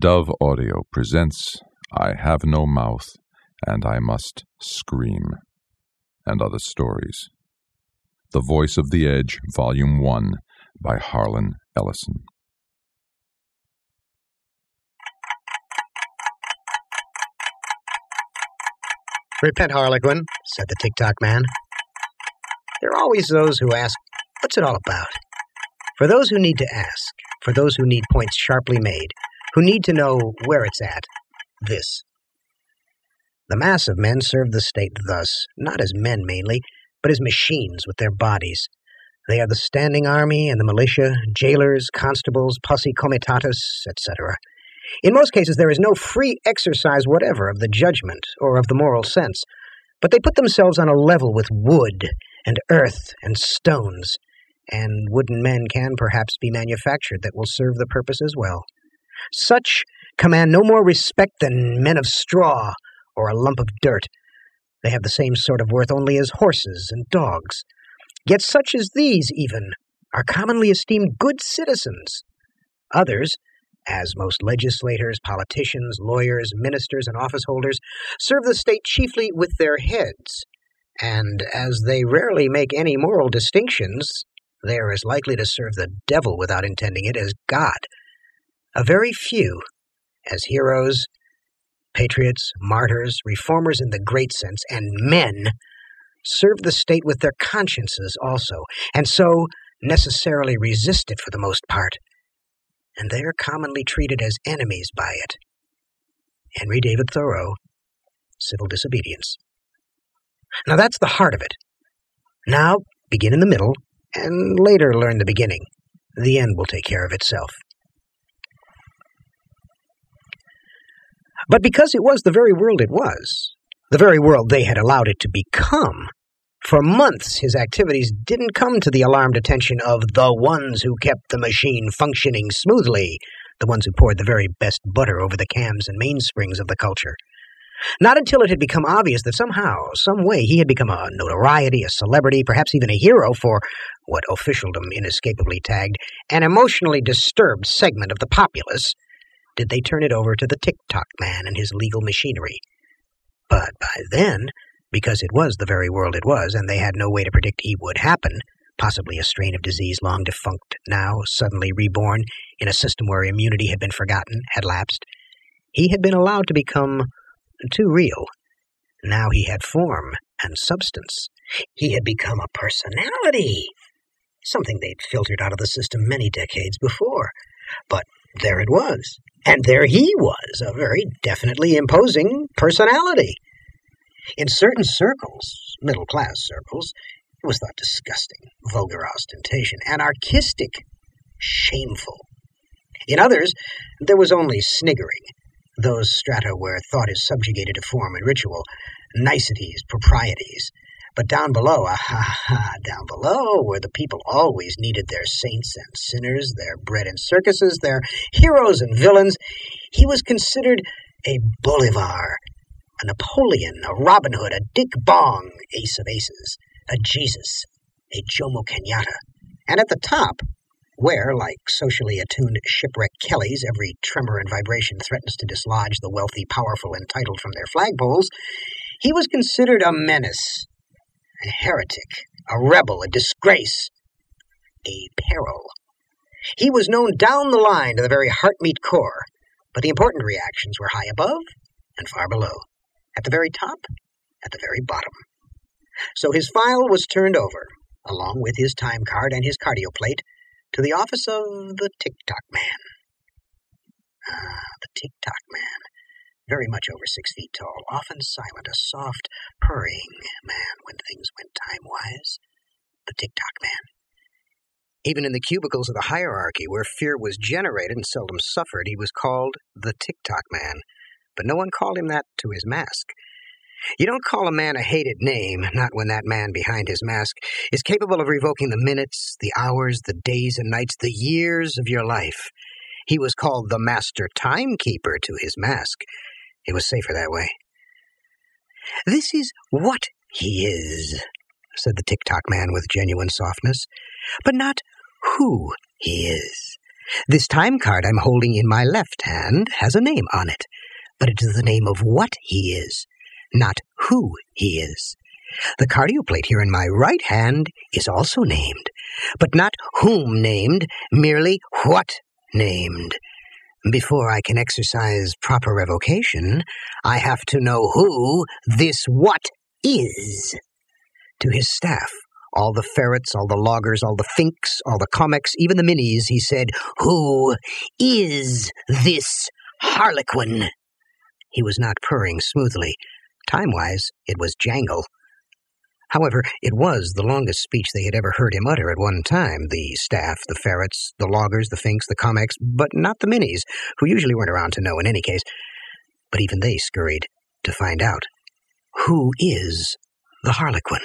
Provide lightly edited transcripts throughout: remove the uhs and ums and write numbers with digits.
Dove Audio presents I Have No Mouth and I Must Scream, and Other Stories. The Voice of the Edge, Volume 1, by Harlan Ellison. "Repent, Harlequin," said the Tick-Tock man. "There are always those who ask, what's it all about? For those who need to ask, for those who need points sharply made, who need to know where it's at, this. The mass of men serve the state thus, not as men mainly, but as machines with their bodies. They are the standing army and the militia, jailers, constables, posse comitatus, etc. In most cases there is no free exercise whatever of the judgment or of the moral sense, but they put themselves on a level with wood and earth and stones, and wooden men can perhaps be manufactured that will serve the purpose as well. Such command no more respect than men of straw or a lump of dirt. They have the same sort of worth only as horses and dogs. Yet such as these, even, are commonly esteemed good citizens. Others, as most legislators, politicians, lawyers, ministers, and office holders, serve the state chiefly with their heads, and as they rarely make any moral distinctions, they are as likely to serve the devil without intending it as God. A very few, as heroes, patriots, martyrs, reformers in the great sense, and men, serve the state with their consciences also, and so necessarily resist it for the most part, and they are commonly treated as enemies by it. Henry David Thoreau, Civil Disobedience. Now that's the heart of it. Now begin in the middle, and later learn the beginning. The end will take care of itself. But because it was the very world it was, the very world they had allowed it to become, for months his activities didn't come to the alarmed attention of the ones who kept the machine functioning smoothly, the ones who poured the very best butter over the cams and mainsprings of the culture. Not until it had become obvious that somehow, some way, he had become a notoriety, a celebrity, perhaps even a hero for what officialdom inescapably tagged an emotionally disturbed segment of the populace, did they turn it over to the Tick-Tock man and his legal machinery. But by then, because it was the very world it was, and they had no way to predict he would happen, possibly a strain of disease long defunct, now suddenly reborn in a system where immunity had been forgotten, had lapsed, he had been allowed to become too real. Now he had form and substance. He had become a personality, something they'd filtered out of the system many decades before. But there it was, and there he was, a very definitely imposing personality. In certain circles, middle-class circles, it was thought disgusting, vulgar ostentation, anarchistic, shameful. In others, there was only sniggering, those strata where thought is subjugated to form and ritual, niceties, proprieties. But down below, down below, where the people always needed their saints and sinners, their bread and circuses, their heroes and villains, he was considered a Bolivar, a Napoleon, a Robin Hood, a Dick Bong, ace of aces, a Jesus, a Jomo Kenyatta. And at the top, where, like socially attuned shipwrecked Kellys, every tremor and vibration threatens to dislodge the wealthy, powerful, and titled from their flagpoles, he was considered a menace, a heretic, a rebel, a disgrace, a peril. He was known down the line to the very heart-meat core, but the important reactions were high above and far below, at the very top, at the very bottom. So his file was turned over, along with his time card and his cardio plate, to the office of the Tick-Tock man. The Tick-Tock man, very much over 6 feet tall, often silent, a soft, purring man when things went time-wise. The Tick-Tock man. Even in the cubicles of the hierarchy, where fear was generated and seldom suffered, he was called the Tick-Tock man, but no one called him that to his mask. You don't call a man a hated name, not when that man behind his mask is capable of revoking the minutes, the hours, the days and nights, the years of your life. He was called the Master Timekeeper to his mask. It was safer that way. "This is what he is," said the Tick-Tock man with genuine softness, "but not who he is. This time card I'm holding in my left hand has a name on it, but it is the name of what he is, not who he is. The cardioplate here in my right hand is also named, but not whom named, merely what named. Before I can exercise proper revocation, I have to know who this what is. To his staff, all the ferrets, all the loggers, all the finks, all the comics, even the minis, he said, "Who is this harlequin?" He was not purring smoothly. Time-wise, it was jangle. However, it was the longest speech they had ever heard him utter at one time, the staff, the ferrets, the loggers, the finks, the comics, but not the minis, who usually weren't around to know in any case. But even they scurried to find out. Who is the harlequin?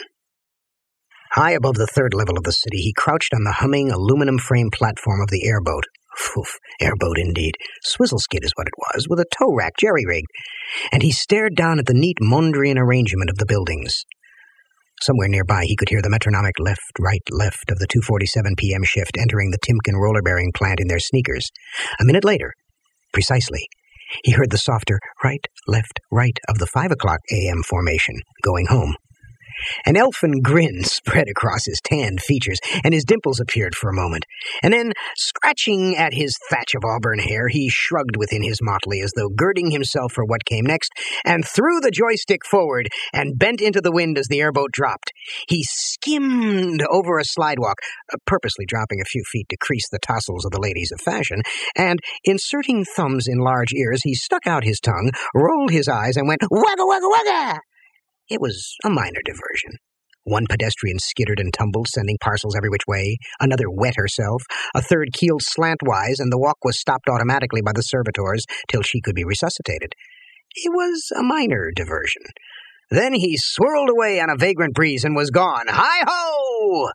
High above the third level of the city, he crouched on the humming aluminum frame platform of the airboat. Oof, airboat indeed. Swizzle skid is what it was, with a tow rack jerry-rigged. And he stared down at the neat Mondrian arrangement of the buildings. Somewhere nearby, he could hear the metronomic left, right, left of the 2:47 p.m. shift entering the Timken roller-bearing plant in their sneakers. A minute later, precisely, he heard the softer right, left, right of the 5 o'clock a.m. formation going home. An elfin grin spread across his tanned features, and his dimples appeared for a moment. And then, scratching at his thatch of auburn hair, he shrugged within his motley as though girding himself for what came next, and threw the joystick forward and bent into the wind as the airboat dropped. He skimmed over a slidewalk, purposely dropping a few feet to crease the tassels of the ladies of fashion, and, inserting thumbs in large ears, he stuck out his tongue, rolled his eyes, and went, "Wagga, wagga, wagga!" It was a minor diversion. One pedestrian skittered and tumbled, sending parcels every which way. Another wet herself. A third keeled slantwise, and the walk was stopped automatically by the servitors till she could be resuscitated. It was a minor diversion. Then he swirled away on a vagrant breeze and was gone. Hi-ho!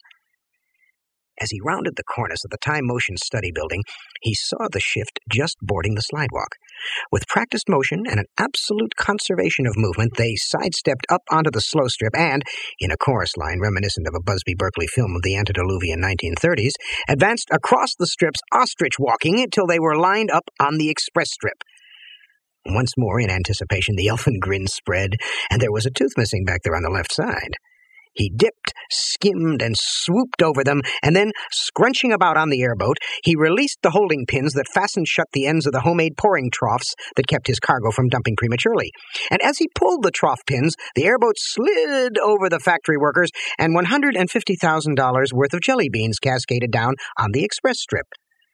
As he rounded the cornice of the Time Motion Study Building, he saw the shift just boarding the slidewalk. With practiced motion and an absolute conservation of movement, they sidestepped up onto the slow strip and, in a chorus line reminiscent of a Busby Berkeley film of the antediluvian 1930s, advanced across the strips ostrich-walking till they were lined up on the express strip. Once more, in anticipation, the elfin grin spread, and there was a tooth missing back there on the left side. He dipped, skimmed, and swooped over them, and then, scrunching about on the airboat, he released the holding pins that fastened shut the ends of the homemade pouring troughs that kept his cargo from dumping prematurely. And as he pulled the trough pins, the airboat slid over the factory workers, and $150,000 worth of jelly beans cascaded down on the express strip.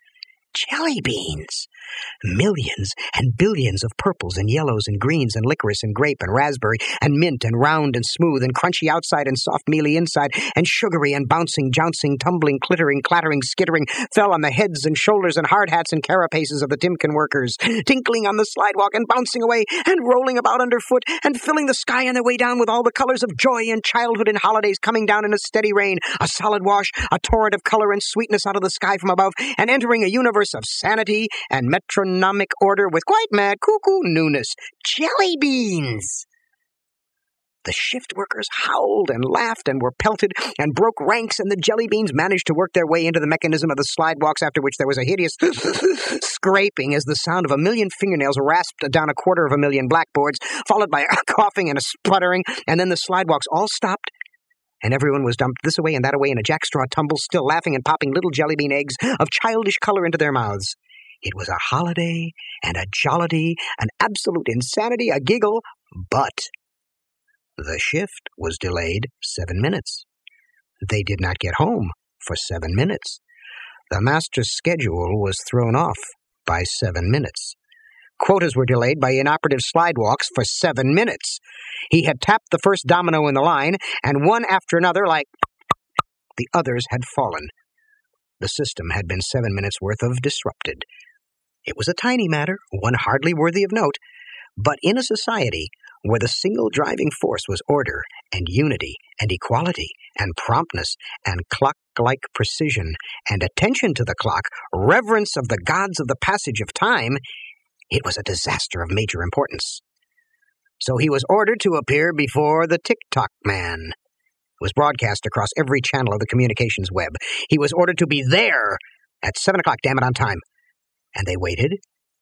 Jelly beans! Millions and billions of purples and yellows and greens and licorice and grape and raspberry and mint and round and smooth and crunchy outside and soft mealy inside and sugary and bouncing, jouncing, tumbling, clittering, clattering, skittering fell on the heads and shoulders and hard hats and carapaces of the Timken workers, tinkling on the slidewalk and bouncing away and rolling about underfoot and filling the sky on their way down with all the colors of joy and childhood and holidays coming down in a steady rain, a solid wash, a torrent of color and sweetness out of the sky from above, and entering a universe of sanity and metronomic order with quite mad cuckoo newness. Jelly beans! The shift workers howled and laughed and were pelted and broke ranks, and the jelly beans managed to work their way into the mechanism of the slidewalks, after which there was a hideous scraping as the sound of 1,000,000 fingernails rasped down 250,000 blackboards, followed by a coughing and a spluttering, and then the slidewalks all stopped, and everyone was dumped this away and that away in a jackstraw tumble, still laughing and popping little jelly bean eggs of childish color into their mouths. It was a holiday and a jollity, an absolute insanity, a giggle, but the shift was delayed 7 minutes. They did not get home for 7 minutes. The master's schedule was thrown off by 7 minutes. Quotas were delayed by inoperative slidewalks for 7 minutes. He had tapped the first domino in the line, and one after another, like the others had fallen. The system had been 7 minutes' worth of disrupted. It was a tiny matter, one hardly worthy of note, but in a society where the single driving force was order and unity and equality and promptness and clock-like precision and attention to the clock, reverence of the gods of the passage of time, it was a disaster of major importance. So he was ordered to appear before the Tick-Tock Man. It was broadcast across every channel of the communications web. He was ordered to be there At 7 o'clock, damn it, on time. And they waited,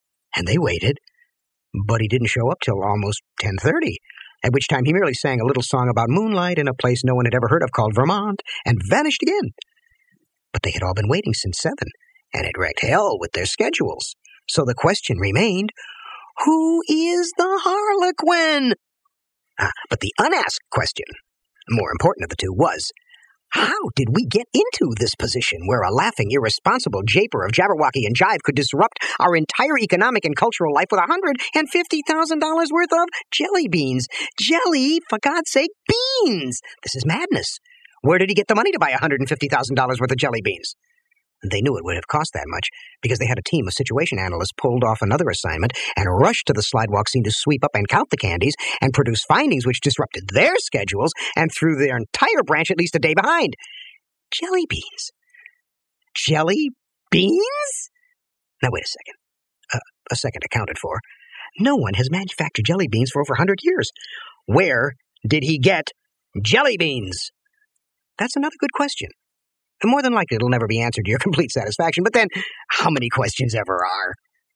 but he didn't show up till almost 10:30, at which time he merely sang a little song about moonlight in a place no one had ever heard of called Vermont, and vanished again. But they had all been waiting since 7, and it wrecked hell with their schedules. So the question remained, who is the Harlequin? But the unasked question, more important of the two, was, how did we get into this position where a laughing, irresponsible japer of Jabberwocky and jive could disrupt our entire economic and cultural life with $150,000 worth of jelly beans? Jelly, for God's sake, beans! This is madness. Where did he get the money to buy $150,000 worth of jelly beans? They knew it would have cost that much because they had a team of situation analysts pulled off another assignment and rushed to the slidewalk scene to sweep up and count the candies and produce findings which disrupted their schedules and threw their entire branch at least a day behind. Jelly beans. Jelly beans? Now, wait a second. A second accounted for. No one has manufactured jelly beans for over 100 years. Where did he get jelly beans? That's another good question. And more than likely, it'll never be answered to your complete satisfaction. But then, how many questions ever are?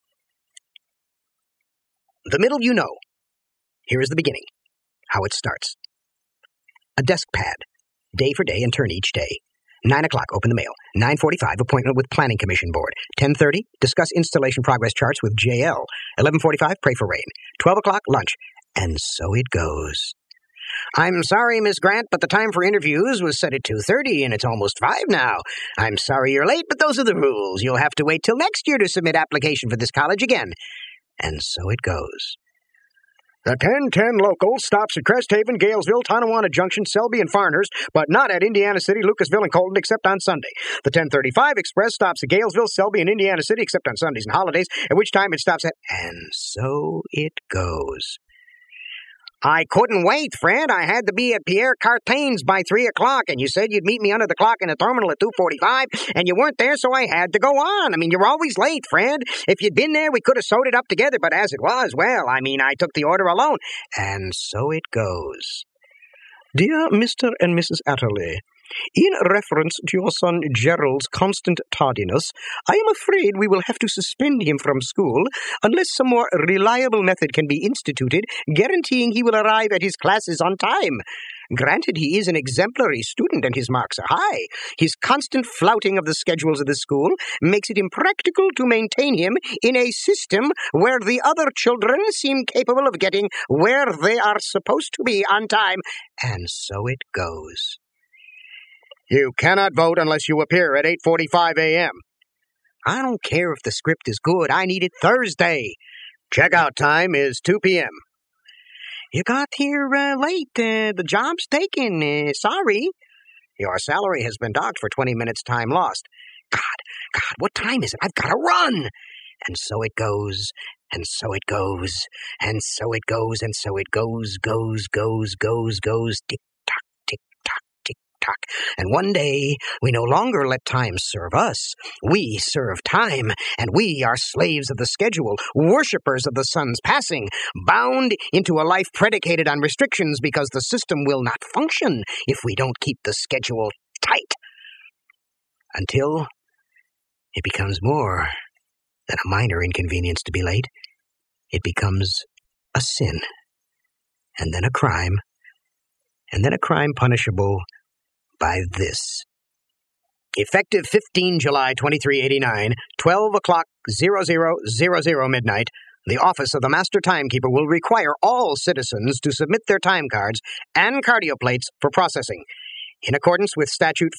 The middle you know. Here is the beginning. How it starts. A desk pad. Day for day and turn each day. 9 o'clock, open the mail. 9:45, appointment with Planning Commission Board. 10:30, discuss installation progress charts with JL. 11:45, pray for rain. 12 o'clock, lunch. And so it goes. I'm sorry, Miss Grant, but the time for interviews was set at 2:30, and it's almost 5 now. I'm sorry you're late, but those are the rules. You'll have to wait till next year to submit application for this college again. And so it goes. The 10:10 local stops at Crest Haven, Galesville, Tonawanda Junction, Selby, and Farnhurst, but not at Indiana City, Lucasville, and Colton except on Sunday. The 10:35 express stops at Galesville, Selby, and Indiana City except on Sundays and holidays, at which time it stops at... And so it goes. I couldn't wait, Fred. I had to be at Pierre Cartain's by 3 o'clock, and you said you'd meet me under the clock in the terminal at 2:45, and you weren't there, so I had to go on. I mean, you're always late, Fred. If you'd been there, we could have sewed it up together, but as it was, well, I took the order alone. And so it goes. Dear Mr. and Mrs. Atterley, in reference to your son Gerald's constant tardiness, I am afraid we will have to suspend him from school unless some more reliable method can be instituted guaranteeing he will arrive at his classes on time. Granted, he is an exemplary student and his marks are high. His constant flouting of the schedules of the school makes it impractical to maintain him in a system where the other children seem capable of getting where they are supposed to be on time. And so it goes. You cannot vote unless you appear at 8:45 a.m. I don't care if the script is good. I need it Thursday. Checkout time is 2 p.m. You got here late. The job's taken. Sorry. Your salary has been docked for 20 minutes time lost. God, what time is it? I've got to run. And so it goes, and so it goes, and so it goes, and so it goes, tick-tock, tick-tock, tick-tock. And one day, we no longer let time serve us. We serve time, and we are slaves of the schedule, worshippers of the sun's passing, bound into a life predicated on restrictions because the system will not function if we don't keep the schedule tight. Until it becomes more than a minor inconvenience to be late. It becomes a sin, and then a crime punishable by this. Effective 15 July 2389, 12 o'clock 00:00 midnight, the Office of the Master Timekeeper will require all citizens to submit their time cards and cardioplates for processing. In accordance with Statute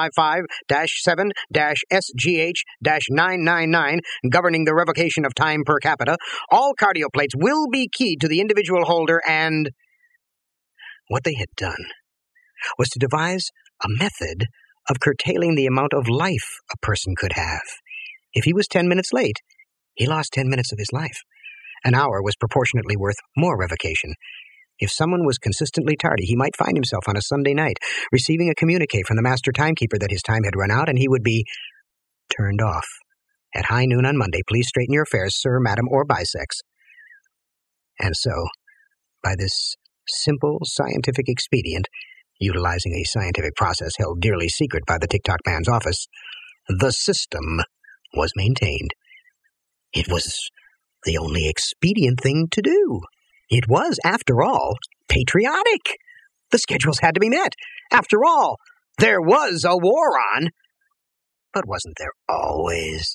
555-7-SGH-999, governing the revocation of time per capita, all cardioplates will be keyed to the individual holder, and what they had done was to devise a method of curtailing the amount of life a person could have. If he was 10 minutes late, he lost 10 minutes of his life. An hour was proportionately worth more revocation. If someone was consistently tardy, he might find himself on a Sunday night receiving a communique from the master timekeeper that his time had run out and he would be turned off. At high noon on Monday, please straighten your affairs, sir, madam, or bisex. And so, by this simple scientific expedient, utilizing a scientific process held dearly secret by the Tick-Tock Man's office, the system was maintained. It was the only expedient thing to do. It was, after all, patriotic. The schedules had to be met. After all, there was a war on. But wasn't there always?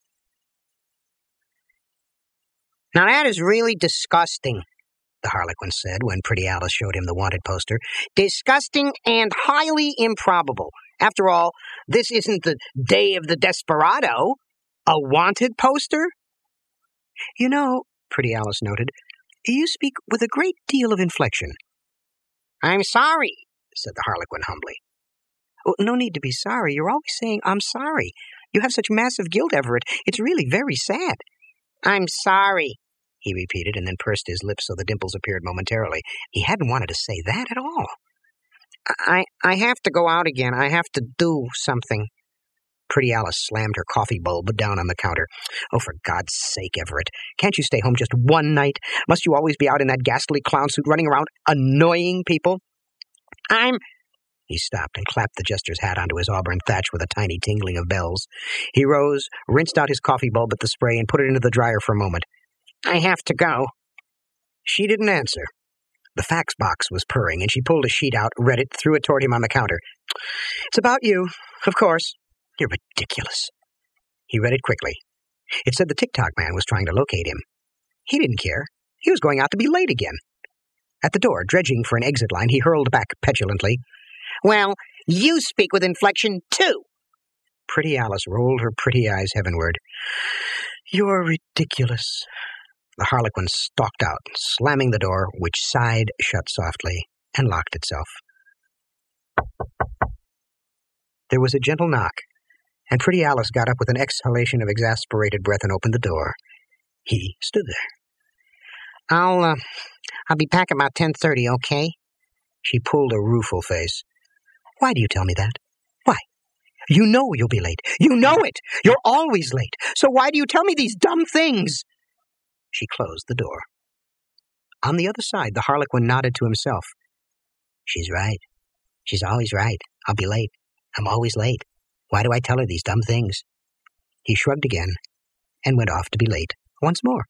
Now that is really disgusting, the Harlequin said when Pretty Alice showed him the wanted poster. Disgusting and highly improbable. After all, this isn't the day of the desperado. A wanted poster? You know, Pretty Alice noted, you speak with a great deal of inflection. I'm sorry, said the Harlequin humbly. Oh, no need to be sorry. You're always saying, I'm sorry. You have such massive guilt, Everett. It's really very sad. I'm sorry, he repeated, and then pursed his lips so the dimples appeared momentarily. He hadn't wanted to say that at all. I have to go out again. I have to do something. Pretty Alice slammed her coffee bowl down on the counter. Oh, for God's sake, Everett. Can't you stay home just one night? Must you always be out in that ghastly clown suit running around annoying people? He stopped and clapped the jester's hat onto his auburn thatch with a tiny tingling of bells. He rose, rinsed out his coffee bulb at the spray, and put it into the dryer for a moment. I have to go. She didn't answer. The fax box was purring, and she pulled a sheet out, read it, threw it toward him on the counter. It's about you, of course. You're ridiculous. He read it quickly. It said the Tic-Toc man was trying to locate him. He didn't care. He was going out to be late again. At the door, dredging for an exit line, he hurled back petulantly. Well, you speak with inflection, too. Pretty Alice rolled her pretty eyes heavenward. You're ridiculous. The Harlequin stalked out, slamming the door, which sighed shut softly and locked itself. There was a gentle knock, and Pretty Alice got up with an exhalation of exasperated breath and opened the door. He stood there. I'll be back about 10:30, okay? She pulled a rueful face. Why do you tell me that? Why? You know you'll be late. You know it. You're always late. So why do you tell me these dumb things? She closed the door. On the other side, the Harlequin nodded to himself. She's right. She's always right. I'll be late. I'm always late. Why do I tell her these dumb things? He shrugged again and went off to be late once more.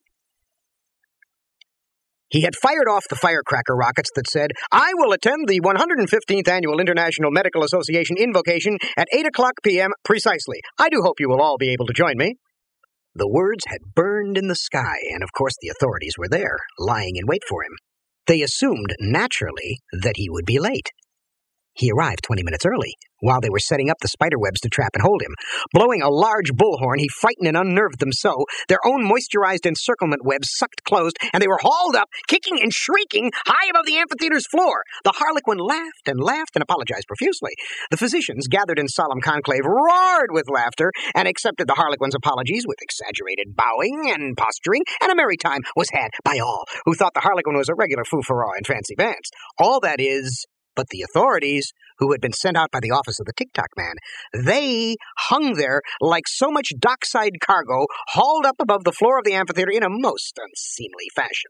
He had fired off the firecracker rockets that said, I will attend the 115th Annual International Medical Association invocation at 8 o'clock p.m. precisely. I do hope you will all be able to join me. The words had burned in the sky, and of course the authorities were there, lying in wait for him. They assumed, naturally, that he would be late. He arrived 20 minutes early, while they were setting up the spider webs to trap and hold him. Blowing a large bullhorn, he frightened and unnerved them so, their own moisturized encirclement webs sucked closed, and they were hauled up, kicking and shrieking, high above the amphitheater's floor. The Harlequin laughed and apologized profusely. The physicians, gathered in solemn conclave, roared with laughter, and accepted the Harlequin's apologies with exaggerated bowing and posturing, and a merry time was had by all, who thought the Harlequin was a regular foo-for-all in fancy pants. All that is... But the authorities, who had been sent out by the office of the Tic-Toc man, they hung there like so much dockside cargo hauled up above the floor of the amphitheater in a most unseemly fashion.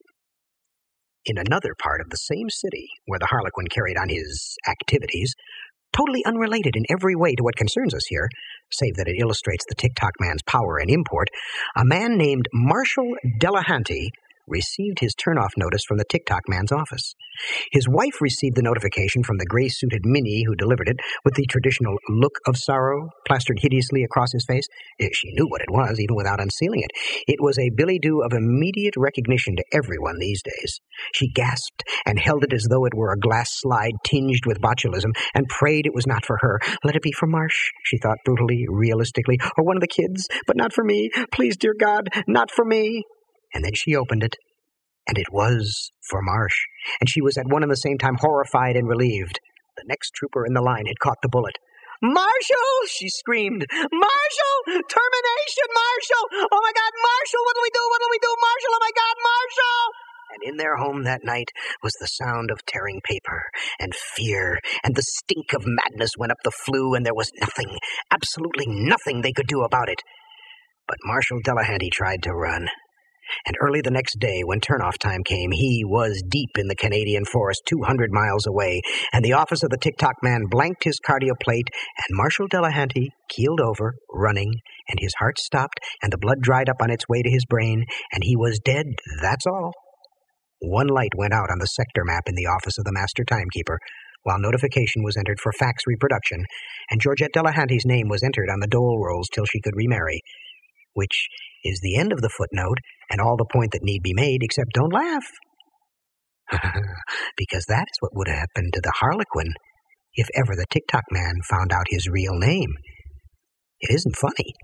In another part of the same city, where the Harlequin carried on his activities, totally unrelated in every way to what concerns us here, save that it illustrates the Tic-Toc man's power and import, a man named Marshall Delahanty received his turn-off notice from the Tic-Toc man's office. His wife received the notification from the gray-suited Minnie who delivered it, with the traditional look of sorrow plastered hideously across his face. She knew what it was, even without unsealing it. It was a billet-doux of immediate recognition to everyone these days. She gasped and held it as though it were a glass slide tinged with botulism, and prayed it was not for her. Let it be for Marsh, she thought brutally, realistically, or one of the kids, but not for me. Please, dear God, not for me. And then she opened it, and it was for Marsh, and she was at one and the same time horrified and relieved. The next trooper in the line had caught the bullet. Marshall! She screamed. Marshall! Termination, Marshall! Oh my God, Marshall! What'll we do? What'll we do, Marshall? Oh my God, Marshall! And in their home that night was the sound of tearing paper and fear, and the stink of madness went up the flue, and there was nothing, absolutely nothing they could do about it. But Marshall Delahanty tried to run. And early the next day, when turn-off time came, he was deep in the Canadian forest 200 miles away, and the office of the Tick-Tock Man blanked his cardioplate, and Marshal Delahanty keeled over, running, and his heart stopped, and the blood dried up on its way to his brain, and he was dead, that's all. One light went out on the sector map in the office of the Master Timekeeper, while notification was entered for fax reproduction, and Georgette Delahanty's name was entered on the dole rolls till she could remarry, which is the end of the footnote and all the point that need be made, except don't laugh. Because that is what would have happened to the Harlequin if ever the Tick-Tock Man found out his real name. It isn't funny.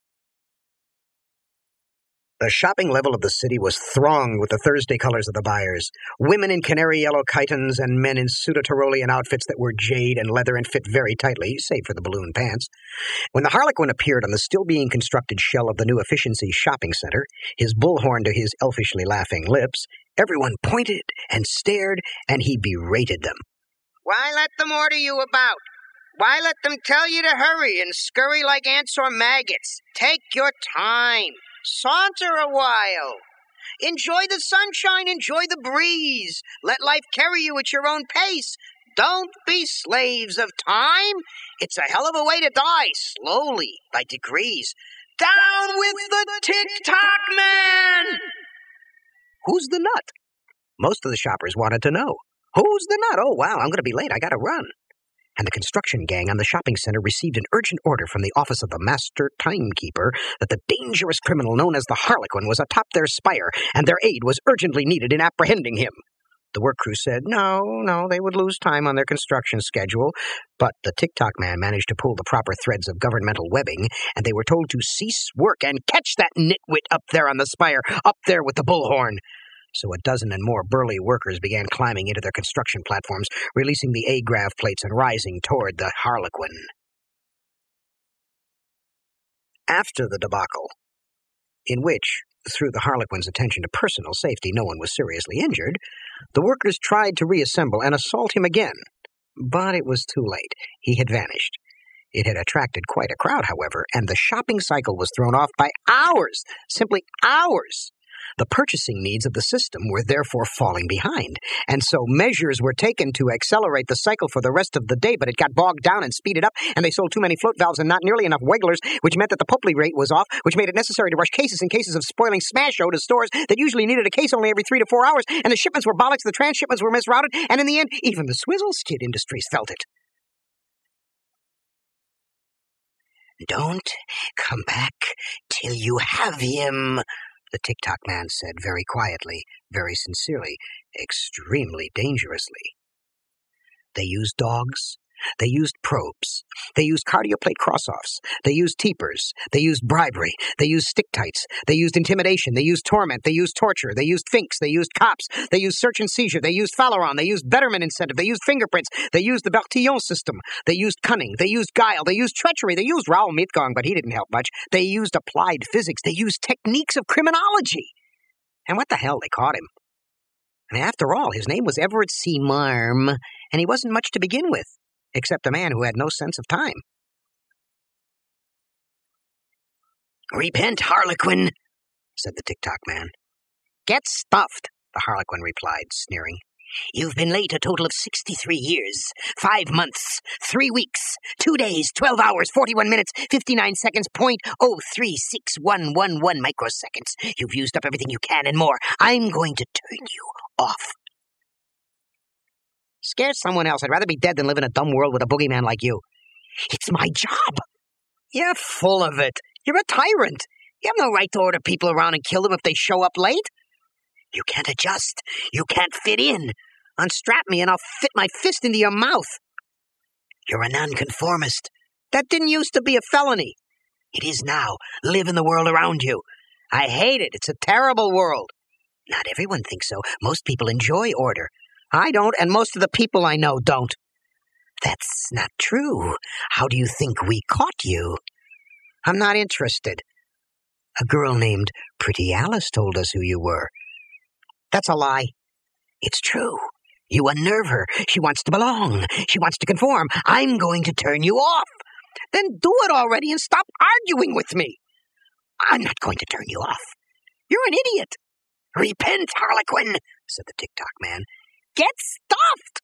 The shopping level of the city was thronged with the Thursday colors of the buyers. Women in canary yellow chitons and men in pseudo-Tyrolean outfits that were jade and leather and fit very tightly, save for the balloon pants. When the Harlequin appeared on the still-being constructed shell of the new Efficiency Shopping Center, his bullhorn to his elfishly laughing lips, everyone pointed and stared, and he berated them. Why let them order you about? Why let them tell you to hurry and scurry like ants or maggots? Take your time. Saunter a while. Enjoy the sunshine, enjoy the breeze. Let life carry you at your own pace. Don't be slaves of time. It's a hell of a way to die, slowly, by degrees. Down with the Tick-Tock Man! Who's the nut? Most of the shoppers wanted to know. Who's the nut? Oh, wow, I'm going to be late. I got to run. And the construction gang on the shopping center received an urgent order from the office of the Master Timekeeper that the dangerous criminal known as the Harlequin was atop their spire, and their aid was urgently needed in apprehending him. The work crew said no, they would lose time on their construction schedule, but the Tick-Tock Man managed to pull the proper threads of governmental webbing, and they were told to cease work and catch that nitwit up there on the spire, up there with the bullhorn. So a dozen and more burly workers began climbing into their construction platforms, releasing the A-graph plates and rising toward the Harlequin. After the debacle, in which, through the Harlequin's attention to personal safety, no one was seriously injured, the workers tried to reassemble and assault him again. But it was too late. He had vanished. It had attracted quite a crowd, however, and the shopping cycle was thrown off by hours, simply hours. The purchasing needs of the system were therefore falling behind, and so measures were taken to accelerate the cycle for the rest of the day, but it got bogged down and speeded up, and they sold too many float valves and not nearly enough wigglers, which meant that the Popley rate was off, which made it necessary to rush cases and cases of spoiling Smash-O to stores that usually needed a case only every 3 to 4 hours, and the shipments were bollocks, the transshipments were misrouted, and in the end, even the swizzle skid industries felt it. "Don't come back till you have him," the Tick-Tock Man said very quietly, very sincerely, extremely dangerously. They used dogs. They used probes. They used cardioplate cross-offs. They used teepers. They used bribery. They used stick-tights. They used intimidation. They used torment. They used torture. They used finks. They used cops. They used search and seizure. They used Faleron. They used betterment incentive. They used fingerprints. They used the Bertillon system. They used cunning. They used guile. They used treachery. They used Raoul Mitgong, but he didn't help much. They used applied physics. They used techniques of criminology. And what the hell, they caught him. And after all, his name was Everett C. Marm, and he wasn't much to begin with, except a man who had no sense of time. "Repent, Harlequin," said the Tick-Tock Man. "Get stuffed," the Harlequin replied, sneering. "You've been late a total of 63 years, 5 months, 3 weeks, 2 days, 12 hours, 41 minutes, 59 seconds, 0.036111 microseconds. You've used up everything you can and more. I'm going to turn you off." "Scare someone else. I'd rather be dead than live in a dumb world with a boogeyman like you." "It's my job." "You're full of it. You're a tyrant. You have no right to order people around and kill them if they show up late." "You can't adjust. You can't fit in. Unstrap me and I'll fit my fist into your mouth." "You're a nonconformist." "That didn't used to be a felony." "It is now. Live in the world around you." "I hate it. It's a terrible world." "Not everyone thinks so. Most people enjoy order." "I don't, and most of the people I know don't." "That's not true. How do you think we caught you?" "I'm not interested." "A girl named Pretty Alice told us who you were." "That's a lie." "It's true. You unnerve her. She wants to belong. She wants to conform. I'm going to turn you off." "Then do it already and stop arguing with me." "I'm not going to turn you off. You're an idiot." Repent, Harlequin, said the Tick-Tock man. Get stuffed!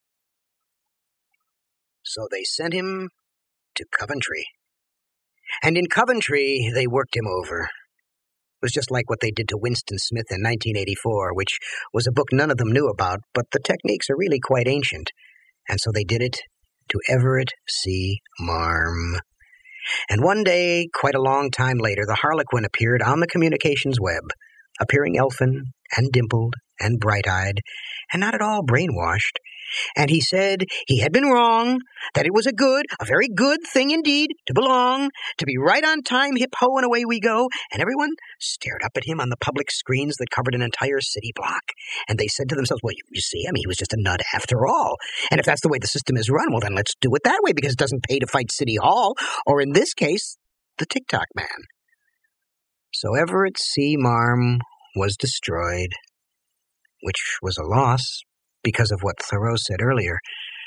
So they sent him to Coventry. And in Coventry, they worked him over. It was just like what they did to Winston Smith in 1984, which was a book none of them knew about, but the techniques are really quite ancient. And so they did it to Everett C. Marm. And one day, quite a long time later, the Harlequin appeared on the communications web, appearing elfin and dimpled and bright-eyed, and not at all brainwashed. And he said he had been wrong, that it was a very good thing indeed, to belong, to be right on time, hip-ho, and away we go. And everyone stared up at him on the public screens that covered an entire city block. And they said to themselves, well, you see, he was just a nut after all. And if that's the way the system is run, well, then let's do it that way, because it doesn't pay to fight City Hall, or in this case, the Tick-Tock man. So Everett C. Marm was destroyed, which was a loss, because of what Thoreau said earlier.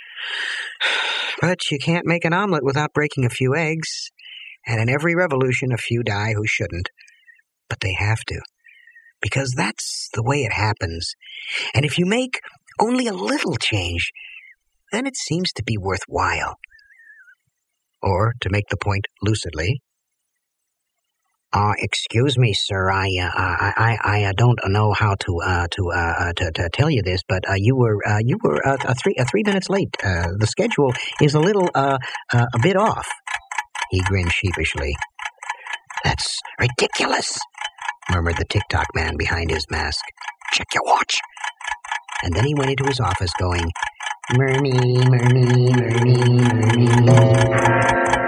But you can't make an omelet without breaking a few eggs, and in every revolution a few die who shouldn't. But they have to, because that's the way it happens. And if you make only a little change, then it seems to be worthwhile. Or, to make the point lucidly, excuse me, sir. I don't know how to tell you this, but you were 3 minutes late. The schedule is a little a bit off. He grinned sheepishly. That's ridiculous, murmured the Tick-Tock man behind his mask. Check your watch. And then he went into his office, going, "Mermy, mermy, mermy, mermy."